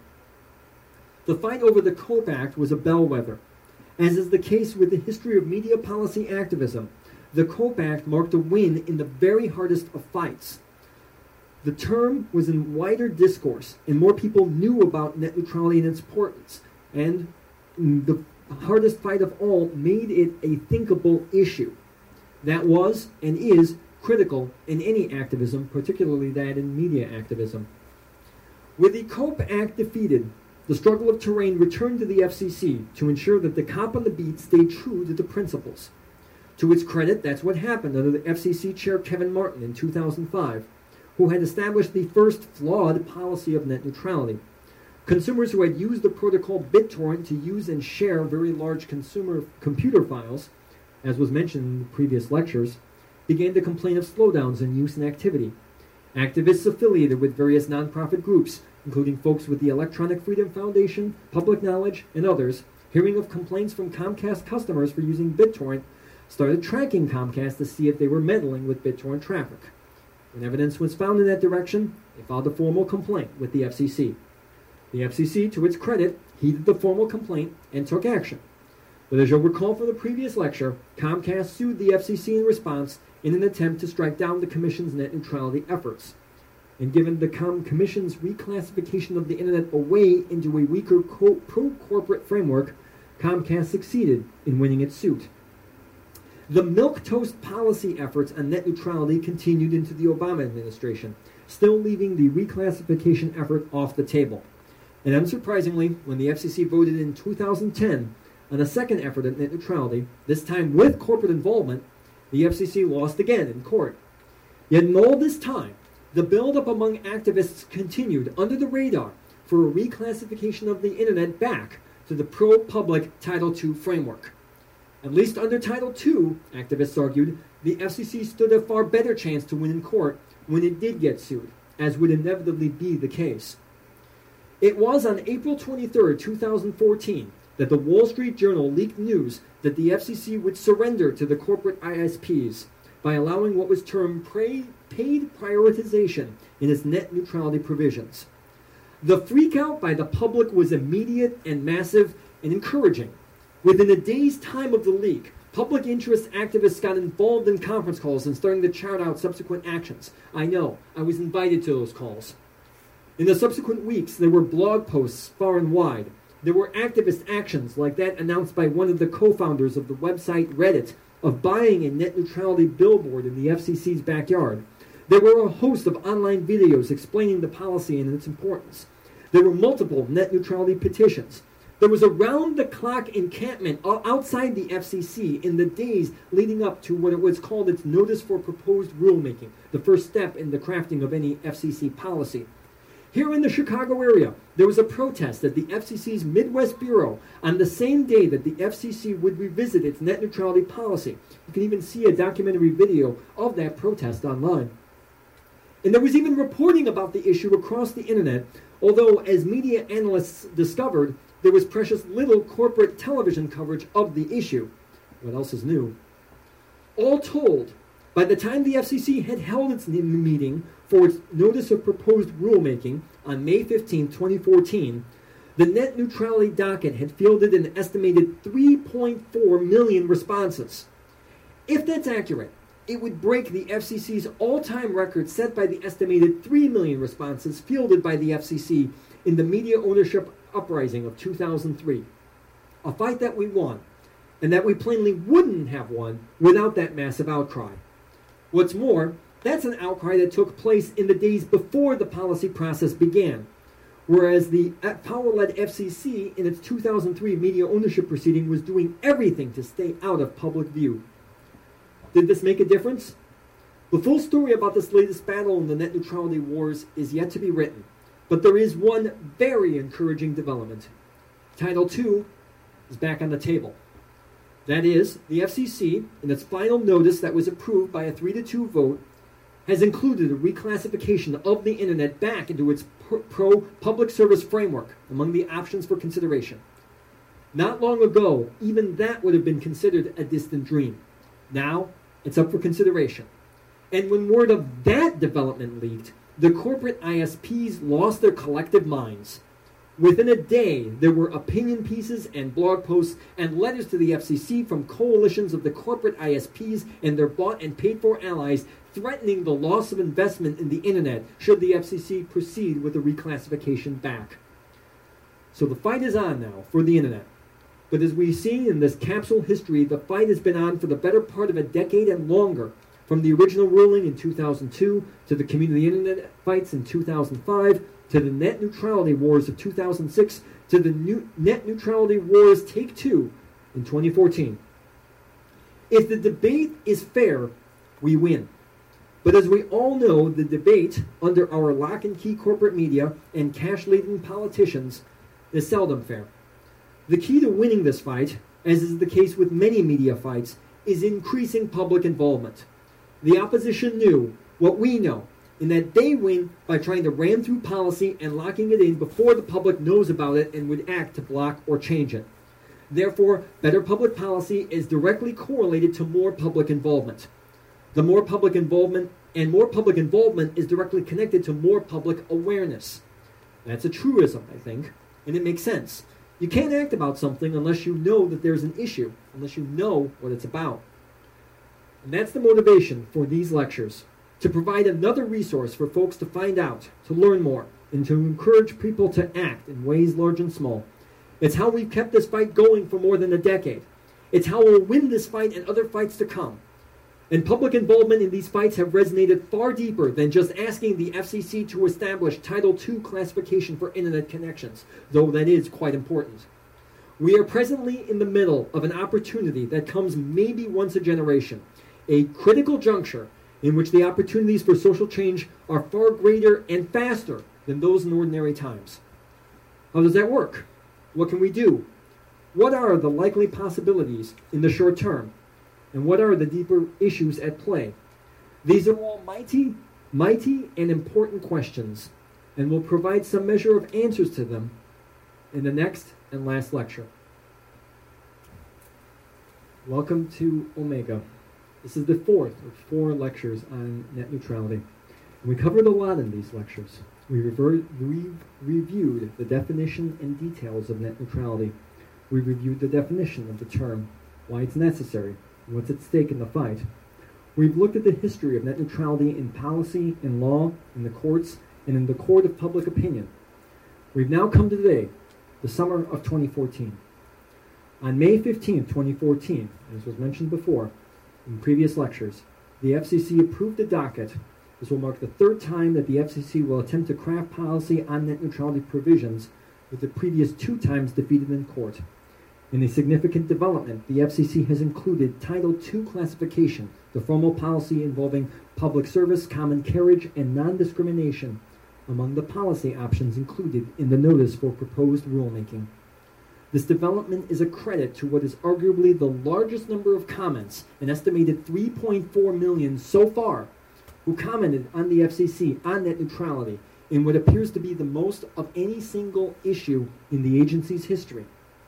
The fight over the COPE Act was a bellwether. As is the case with the history of media policy activism, the COPE Act marked a win in the very hardest of fights. The term was in wider discourse, and more people knew about net neutrality and its importance. And the hardest fight of all made it a thinkable issue. That was, and is, critical in any activism, particularly that in media activism. With the COPE Act defeated, the struggle of terrain returned to the F C C to ensure that the cop on the beat stayed true to the principles. To its credit, that's what happened under the F C C chair Kevin Martin in two thousand five, who had established the first flawed policy of net neutrality. Consumers who had used the protocol BitTorrent to use and share very large consumer computer files, as was mentioned in the previous lectures, began to complain of slowdowns in use and activity. Activists affiliated with various nonprofit groups, including folks with the Electronic Freedom Foundation, Public Knowledge, and others, hearing of complaints from Comcast customers for using BitTorrent, started tracking Comcast to see if they were meddling with BitTorrent traffic. When evidence was found in that direction, they filed a formal complaint with the F C C. The F C C, to its credit, heeded the formal complaint and took action. But as you'll recall from the previous lecture, Comcast sued the F C C in response in an attempt to strike down the Commission's net neutrality efforts. And given the Com- Commission's reclassification of the Internet away into a weaker co- pro-corporate framework, Comcast succeeded in winning its suit. The milquetoast policy efforts on net neutrality continued into the Obama administration, still leaving the reclassification effort off the table. And unsurprisingly, when the F C C voted in two thousand ten on a second effort at net neutrality, this time with corporate involvement, the F C C lost again in court. Yet in all this time, the buildup among activists continued under the radar for a reclassification of the Internet back to the pro-public Title two framework. At least under Title two, activists argued, the F C C stood a far better chance to win in court when it did get sued, as would inevitably be the case. It was on April twenty-third, two thousand fourteen, that the Wall Street Journal leaked news that the F C C would surrender to the corporate I S Ps by allowing what was termed paid prioritization in its net neutrality provisions. The freakout by the public was immediate and massive and encouraging. Within a day's time of the leak, public interest activists got involved in conference calls and starting to chart out subsequent actions. I know, I was invited to those calls. In the subsequent weeks, there were blog posts far and wide. There were activist actions like that announced by one of the co-founders of the website Reddit of buying a net neutrality billboard in the F C C's backyard. There were a host of online videos explaining the policy and its importance. There were multiple net neutrality petitions. There was a round-the-clock encampment outside the F C C in the days leading up to what it was called its Notice for Proposed Rulemaking, the first step in the crafting of any F C C policy. Here in the Chicago area, there was a protest at the F C C's Midwest Bureau on the same day that the F C C would revisit its net neutrality policy. You can even see a documentary video of that protest online. And there was even reporting about the issue across the internet, although, as media analysts discovered, there was precious little corporate television coverage of the issue. What else is new? All told, by the time the F C C had held its meeting for its Notice of Proposed Rulemaking on May fifteenth, twenty fourteen, the net neutrality docket had fielded an estimated three point four million responses. If that's accurate, it would break the F C C's all-time record set by the estimated three million responses fielded by the F C C in the media ownership uprising of two thousand three. A fight that we won, and that we plainly wouldn't have won without that massive outcry. What's more, that's an outcry that took place in the days before the policy process began, whereas the power-led F C C in its two thousand three media ownership proceeding was doing everything to stay out of public view. Did this make a difference? The full story about this latest battle in the net neutrality wars is yet to be written, but there is one very encouraging development. Title two is back on the table. That is, the F C C, in its final notice that was approved by a three to two vote, has included a reclassification of the Internet back into its pro-public service framework among the options for consideration. Not long ago, even that would have been considered a distant dream. Now, it's up for consideration. And when word of that development leaked, the corporate I S Ps lost their collective minds. Within a day, there were opinion pieces and blog posts and letters to the F C C from coalitions of the corporate I S Ps and their bought and paid for allies threatening the loss of investment in the Internet should the F C C proceed with the reclassification back. So the fight is on now for the Internet. But as we've seen in this capsule history, the fight has been on for the better part of a decade and longer, from the original ruling in two thousand two to the community Internet fights in two thousand five to the net neutrality wars of two thousand six to the new net neutrality wars take two in twenty fourteen. If the debate is fair, we win. But as we all know, the debate under our lock and key corporate media and cash-laden politicians is seldom fair. The key to winning this fight, as is the case with many media fights, is increasing public involvement. The opposition knew what we know, in that they win by trying to ram through policy and locking it in before the public knows about it and would act to block or change it. Therefore, better public policy is directly correlated to more public involvement. The more public involvement, and more public involvement is directly connected to more public awareness. That's a truism, I think, and it makes sense. You can't act about something unless you know that there's an issue, unless you know what it's about. And that's the motivation for these lectures, to provide another resource for folks to find out, to learn more, and to encourage people to act in ways large and small. It's how we've kept this fight going for more than a decade. It's how we'll win this fight and other fights to come. And public involvement in these fights have resonated far deeper than just asking the F C C to establish Title two classification for Internet connections, though that is quite important. We are presently in the middle of an opportunity that comes maybe once a generation, a critical juncture in which the opportunities for social change are far greater and faster than those in ordinary times. How does that work? What can we do? What are the likely possibilities in the short term? And what are the deeper issues at play? These are all mighty, mighty, and important questions, and we'll provide some measure of answers to them in the next and last lecture. Welcome to Omega. This is the fourth of four lectures on net neutrality. And we covered a lot in these lectures. We rever- re- reviewed the definition and details of net neutrality. We reviewed the definition of the term, why it's necessary, and what's at stake in the fight. We've looked at the history of net neutrality in policy, in law, in the courts, and in the court of public opinion. We've now come to today, the summer of twenty fourteen. On May fifteenth, twenty fourteen, as was mentioned before in previous lectures, the F C C approved a docket. This will mark the third time that the F C C will attempt to craft policy on net neutrality provisions, with the previous two times defeated in court. In a significant development, the F C C has included Title two classification, the formal policy involving public service, common carriage, and non-discrimination, among the policy options included in the notice for proposed rulemaking. This development is a credit to what is arguably the largest number of comments, an estimated three point four million so far, who commented on the F C C on net neutrality in what appears to be the most of any single issue in the agency's history.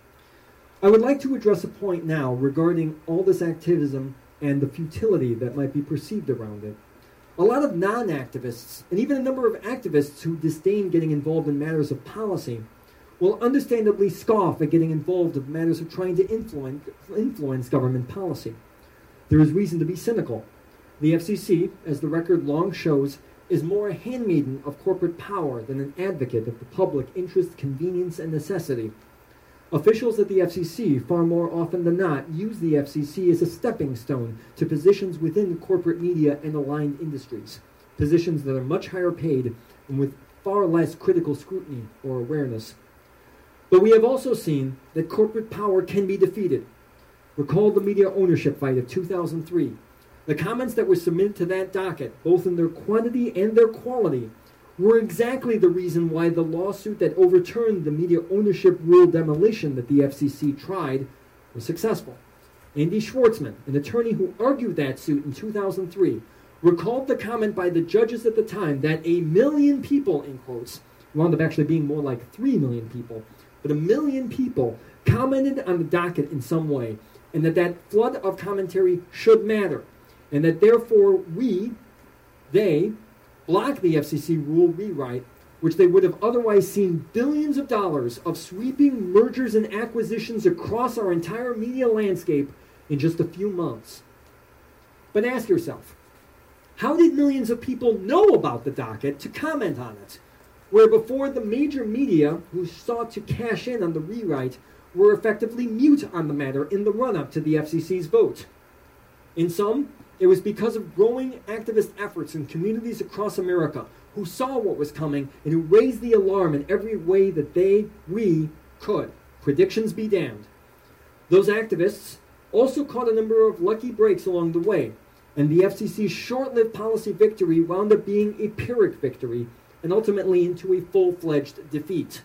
I would like to address a point now regarding all this activism and the futility that might be perceived around it. A lot of non-activists, and even a number of activists who disdain getting involved in matters of policy, will understandably scoff at getting involved in matters of trying to influence, influence government policy. There is reason to be cynical. The F C C, as the record long shows, is more a handmaiden of corporate power than an advocate of the public interest, convenience, and necessity. Officials at the F C C, far more often than not, use the F C C as a stepping stone to positions within corporate media and aligned industries, positions that are much higher paid and with far less critical scrutiny or awareness. But we have also seen that corporate power can be defeated. Recall the media ownership fight of two thousand three. The comments that were submitted to that docket, both in their quantity and their quality, were exactly the reason why the lawsuit that overturned the media ownership rule demolition that the F C C tried was successful. Andy Schwartzman, an attorney who argued that suit in two thousand three, recalled the comment by the judges at the time that a million people, in quotes, wound up actually being more like three million people, but a million people commented on the docket in some way, and that that flood of commentary should matter, and that therefore we, they, blocked the F C C rule rewrite, which they would have otherwise seen billions of dollars of sweeping mergers and acquisitions across our entire media landscape in just a few months. But ask yourself, how did millions of people know about the docket to comment on it, where before the major media who sought to cash in on the rewrite were effectively mute on the matter in the run-up to the F C C's vote? In some, it was because of growing activist efforts in communities across America who saw what was coming and who raised the alarm in every way that they, we, could. Predictions be damned. Those activists also caught a number of lucky breaks along the way, and the F C C's short-lived policy victory wound up being a Pyrrhic victory and ultimately into a full-fledged defeat.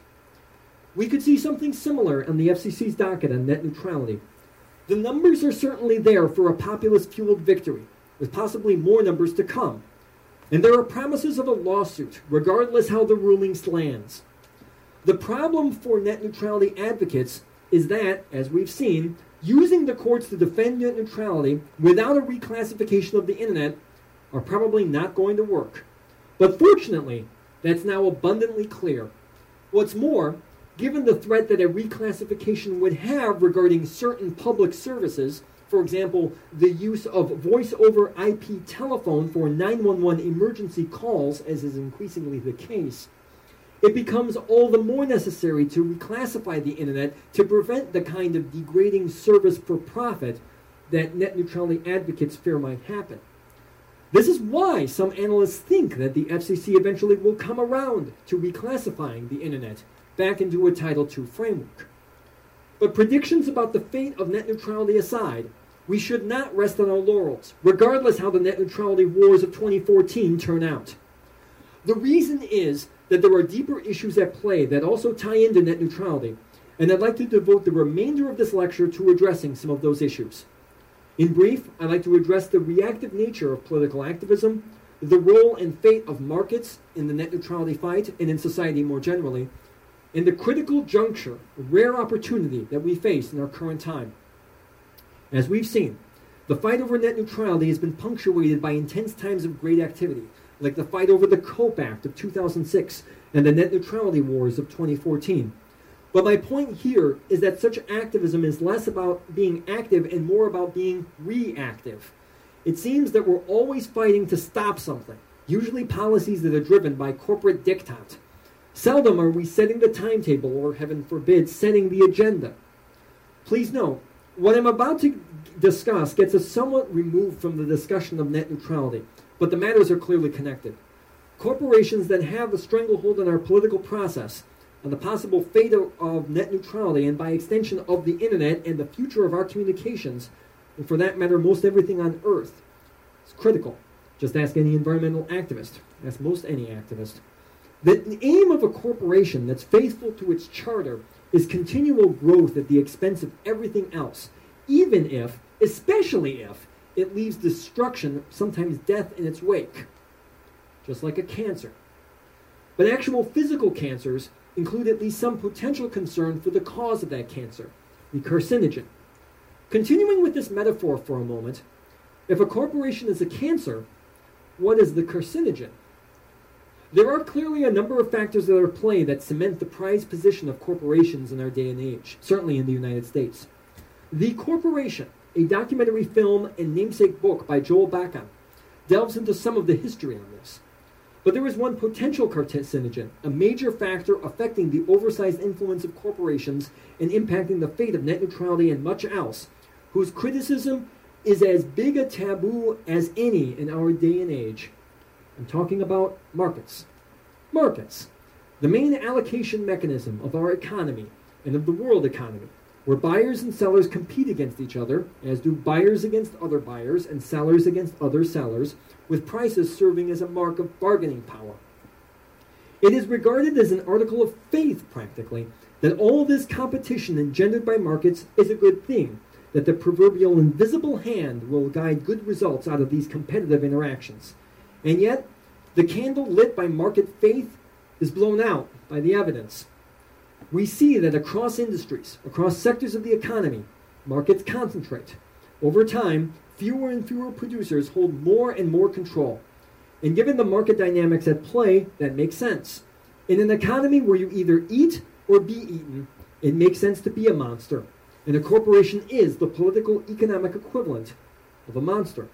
We could see something similar on the F C C's docket on net neutrality. The numbers are certainly there for a populist-fueled victory, with possibly more numbers to come. And there are promises of a lawsuit, regardless how the ruling lands. The problem for net neutrality advocates is that, as we've seen, using the courts to defend net neutrality without a reclassification of the internet are probably not going to work. But fortunately, that's now abundantly clear. What's more, given the threat that a reclassification would have regarding certain public services, for example, the use of voice-over I P telephone for nine one one emergency calls, as is increasingly the case, it becomes all the more necessary to reclassify the internet to prevent the kind of degrading service for profit that net neutrality advocates fear might happen. This is why some analysts think that the F C C eventually will come around to reclassifying the internet back into a Title two framework. But predictions about the fate of net neutrality aside, we should not rest on our laurels, regardless how the net neutrality wars of twenty fourteen turn out. The reason is that there are deeper issues at play that also tie into net neutrality, and I'd like to devote the remainder of this lecture to addressing some of those issues. In brief, I'd like to address the reactive nature of political activism, the role and fate of markets in the net neutrality fight and in society more generally, and the critical juncture, rare opportunity that we face in our current time. As we've seen, the fight over net neutrality has been punctuated by intense times of great activity, like the fight over the COPE Act of two thousand six and the net neutrality wars of twenty fourteen. But my point here is that such activism is less about being active and more about being reactive. It seems that we're always fighting to stop something, usually policies that are driven by corporate diktat. Seldom are we setting the timetable or, heaven forbid, setting the agenda. Please note, what I'm about to discuss gets us somewhat removed from the discussion of net neutrality, but the matters are clearly connected. Corporations that have a stranglehold on our political process, on the possible fate of, of net neutrality, and by extension of the internet and the future of our communications, and for that matter, most everything on Earth, is critical. Just ask any environmental activist. Ask most any activist. The aim of a corporation that's faithful to its charter is continual growth at the expense of everything else, even if, especially if, it leaves destruction, sometimes death, in its wake. Just like a cancer. But actual physical cancers include at least some potential concern for the cause of that cancer, the carcinogen. Continuing with this metaphor for a moment, if a corporation is a cancer, what is the carcinogen? There are clearly a number of factors that are at play that cement the prized position of corporations in our day and age, certainly in the United States. The Corporation, a documentary film and namesake book by Joel Bakan, delves into some of the history on this. But there is one potential carcinogen, a major factor affecting the oversized influence of corporations and impacting the fate of net neutrality and much else, whose criticism is as big a taboo as any in our day and age. I'm talking about markets. Markets, the main allocation mechanism of our economy and of the world economy, where buyers and sellers compete against each other, as do buyers against other buyers and sellers against other sellers, with prices serving as a mark of bargaining power. It is regarded as an article of faith, practically, that all this competition engendered by markets is a good thing, that the proverbial invisible hand will guide good results out of these competitive interactions. And yet, the candle lit by market faith is blown out by the evidence. We see that across industries, across sectors of the economy, markets concentrate. Over time, fewer and fewer producers hold more and more control. And given the market dynamics at play, that makes sense. In an economy where you either eat or be eaten, it makes sense to be a monster. And a corporation is the political economic equivalent of a monster.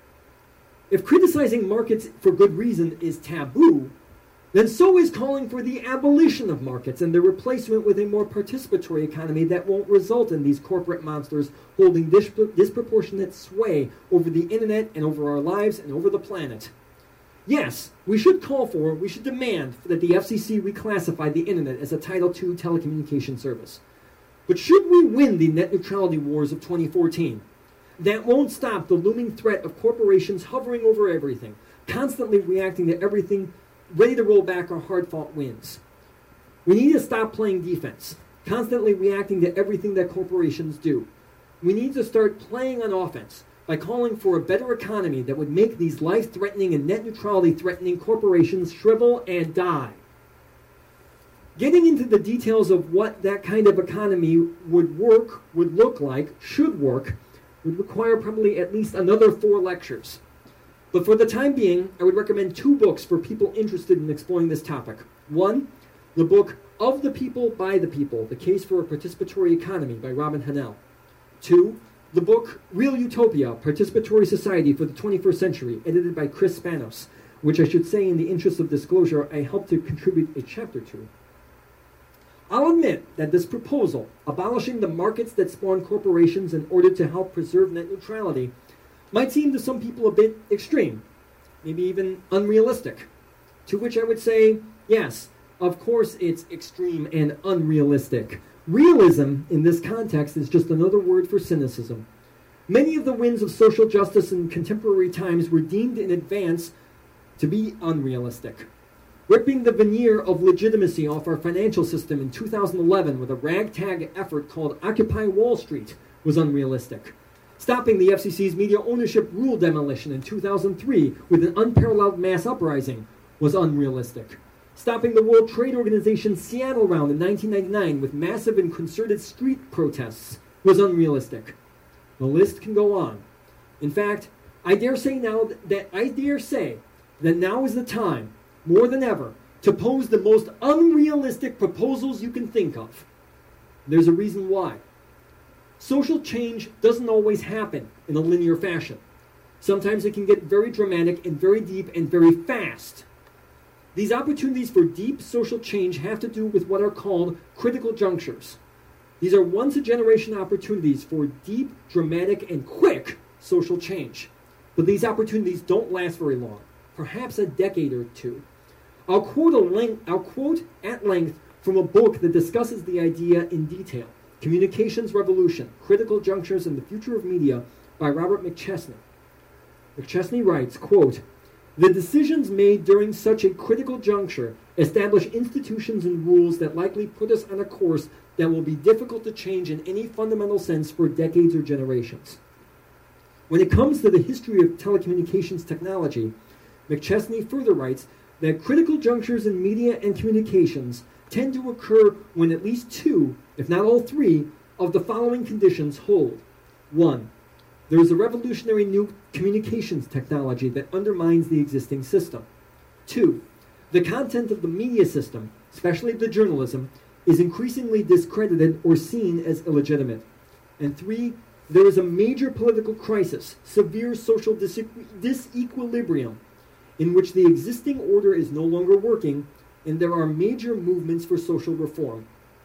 If criticizing markets for good reason is taboo, then so is calling for the abolition of markets and their replacement with a more participatory economy that won't result in these corporate monsters holding dis- disproportionate sway over the internet and over our lives and over the planet. Yes, we should call for, we should demand that the F C C reclassify the internet as a Title two telecommunication service. But should we win the net neutrality wars of twenty fourteen, that won't stop the looming threat of corporations hovering over everything, constantly reacting to everything, ready to roll back our hard-fought wins. We need to stop playing defense, constantly reacting to everything that corporations do. We need to start playing on offense by calling for a better economy that would make these life-threatening and net neutrality-threatening corporations shrivel and die. Getting into the details of what that kind of economy would work, would look like, should work, would require probably at least another four lectures. But for the time being, I would recommend two books for people interested in exploring this topic. One, the book Of the People, by the People, The Case for a Participatory Economy by Robin Hahnel. Two, the book Real Utopia, Participatory Society for the twenty-first Century, edited by Chris Spanos, which I should say in the interest of disclosure, I helped to contribute a chapter to. I'll admit that this proposal, abolishing the markets that spawn corporations in order to help preserve net neutrality, might seem to some people a bit extreme, maybe even unrealistic. To which I would say, yes, of course it's extreme and unrealistic. Realism, in this context, is just another word for cynicism. Many of the winds of social justice in contemporary times were deemed in advance to be unrealistic. Ripping the veneer of legitimacy off our financial system in two thousand eleven with a ragtag effort called Occupy Wall Street was unrealistic. Stopping the F C C's media ownership rule demolition in two thousand three with an unparalleled mass uprising was unrealistic. Stopping the World Trade Organization's Seattle round in nineteen ninety-nine with massive and concerted street protests was unrealistic. The list can go on. In fact, I dare say now that I dare say that now is the time, more than ever, to pose the most unrealistic proposals you can think of. There's a reason why. Social change doesn't always happen in a linear fashion. Sometimes it can get very dramatic and very deep and very fast. These opportunities for deep social change have to do with what are called critical junctures. These are once-a-generation opportunities for deep, dramatic, and quick social change. But these opportunities don't last very long, perhaps a decade or two. I'll quote, a length, I'll quote at length from a book that discusses the idea in detail, Communications Revolution, Critical Junctures and the Future of Media by Robert McChesney. McChesney writes, quote, "The decisions made during such a critical juncture establish institutions and rules that likely put us on a course that will be difficult to change in any fundamental sense for decades or generations." When it comes to the history of telecommunications technology, McChesney further writes that critical junctures in media and communications tend to occur when at least two, if not all three, of the following conditions hold. One, there is a revolutionary new communications technology that undermines the existing system. Two, the content of the media system, especially the journalism, is increasingly discredited or seen as illegitimate. And three, there is a major political crisis, severe social dis- disequilibrium, in which the existing order is no longer working, and there are major movements for social reform.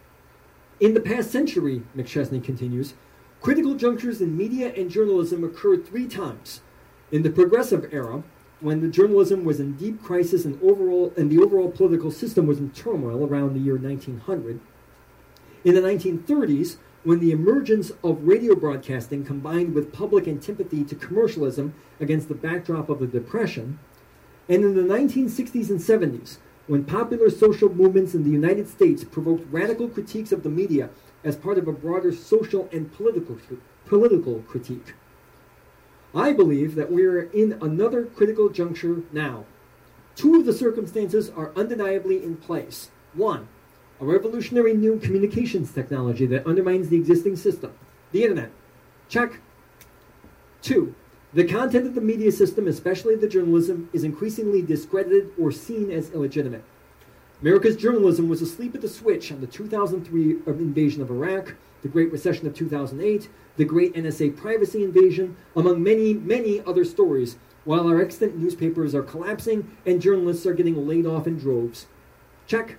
In the past century, McChesney continues, critical junctures in media and journalism occurred three times. In the Progressive Era, when the journalism was in deep crisis and overall and the overall political system was in turmoil around the year nineteen hundred. In the nineteen thirties, when the emergence of radio broadcasting combined with public antipathy to commercialism against the backdrop of the Depression, and in the nineteen sixties and seventies, when popular social movements in the United States provoked radical critiques of the media as part of a broader social and political, political critique. I believe that we are in another critical juncture now. Two of the circumstances are undeniably in place. One, a revolutionary new communications technology that undermines the existing system, the internet. Check. Two, the content of the media system, especially the journalism, is increasingly discredited or seen as illegitimate. America's journalism was asleep at the switch on the two thousand three invasion of Iraq, the Great Recession of two thousand eight, the Great N S A privacy invasion, among many, many other stories, while our extant newspapers are collapsing and journalists are getting laid off in droves. Check.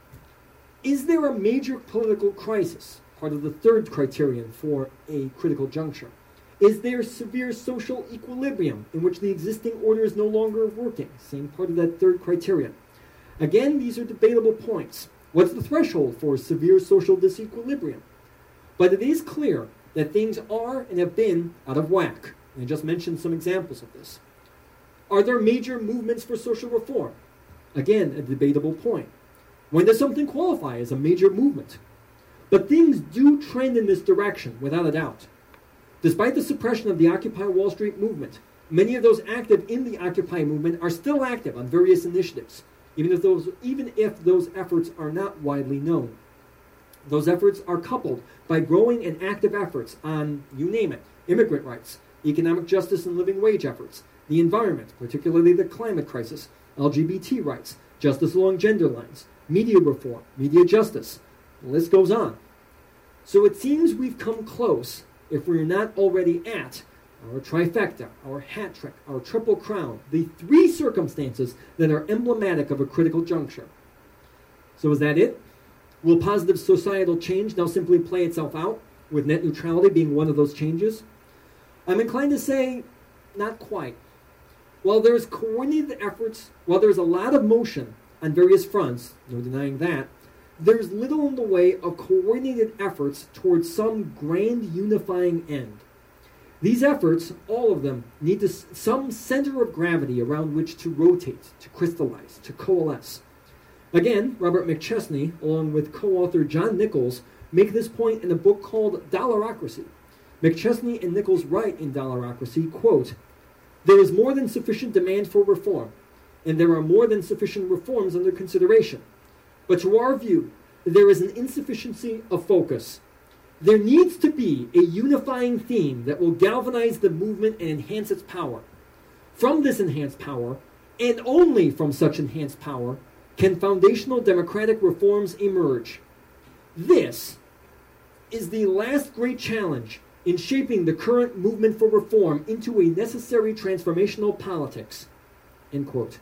Is there a major political crisis, part of the third criterion for a critical juncture? Is there severe social equilibrium in which the existing order is no longer working? Same part of that third criterion. Again, these are debatable points. What's the threshold for severe social disequilibrium? But it is clear that things are and have been out of whack. And I just mentioned some examples of this. Are there major movements for social reform? Again, a debatable point. When does something qualify as a major movement? But things do trend in this direction, without a doubt. Despite the suppression of the Occupy Wall Street movement, many of those active in the Occupy movement are still active on various initiatives, even if those, even if those efforts are not widely known. Those efforts are coupled by growing and active efforts on, you name it, immigrant rights, economic justice and living wage efforts, the environment, particularly the climate crisis, L G B T rights, justice along gender lines, media reform, media justice. The list goes on. So it seems we've come close, if we're not already at, our trifecta, our hat trick, our triple crown, the three circumstances that are emblematic of a critical juncture. So is that it? Will positive societal change now simply play itself out, with net neutrality being one of those changes? I'm inclined to say, not quite. While there's coordinated efforts, while there's a lot of motion on various fronts, no denying that, there's little in the way of coordinated efforts towards some grand unifying end. These efforts, all of them, need to, some center of gravity around which to rotate, to crystallize, to coalesce. Again, Robert McChesney, along with co-author John Nichols, make this point in a book called Dollarocracy. McChesney and Nichols write in Dollarocracy, quote, "There is more than sufficient demand for reform, and there are more than sufficient reforms under consideration. But to our view, there is an insufficiency of focus. There needs to be a unifying theme that will galvanize the movement and enhance its power. From this enhanced power, and only from such enhanced power, can foundational democratic reforms emerge. This is the last great challenge in shaping the current movement for reform into a necessary transformational politics." End quote.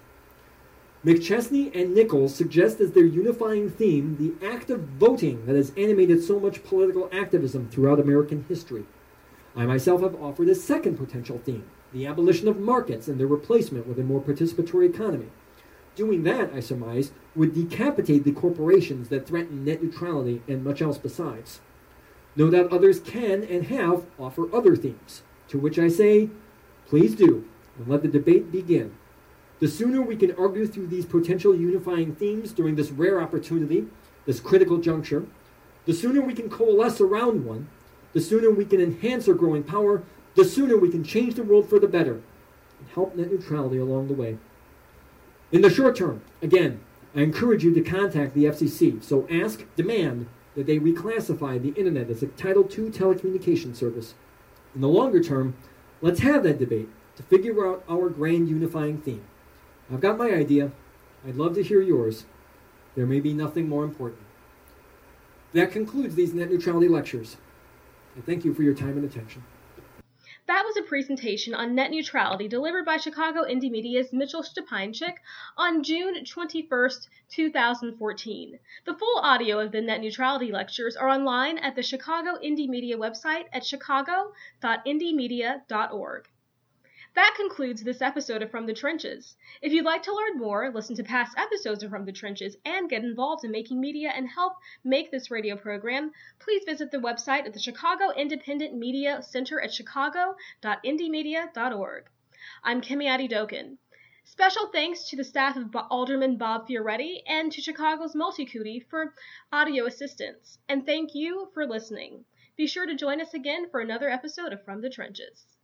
McChesney and Nichols suggest as their unifying theme the act of voting that has animated so much political activism throughout American history. I myself have offered a second potential theme, the abolition of markets and their replacement with a more participatory economy. Doing that, I surmise, would decapitate the corporations that threaten net neutrality and much else besides. No doubt others can and have offer other themes, to which I say, please do, and let the debate begin. The sooner we can argue through these potential unifying themes during this rare opportunity, this critical juncture, the sooner we can coalesce around one, the sooner we can enhance our growing power, the sooner we can change the world for the better and help net neutrality along the way. In the short term, again, I encourage you to contact the F C C, so ask, demand, that they reclassify the Internet as a Title two telecommunications service. In the longer term, let's have that debate to figure out our grand unifying theme. I've got my idea. I'd love to hear yours. There may be nothing more important. That concludes these net neutrality lectures. I thank you for your time and attention. That was a presentation on net neutrality delivered by Chicago Indie Media's Mitchell Stepanchik on June twenty-first, two thousand fourteen. The full audio of the net neutrality lectures are online at the Chicago Indie Media website at chicago dot indie media dot org. That concludes this episode of From the Trenches. If you'd like to learn more, listen to past episodes of From the Trenches, and get involved in making media and help make this radio program, please visit the website at the Chicago Independent Media Center at chicago dot indie media dot org. I'm Kimmy Adedokin. Special thanks to the staff of Alderman Bob Fioretti and to Chicago's Multicootie for audio assistance. And thank you for listening. Be sure to join us again for another episode of From the Trenches.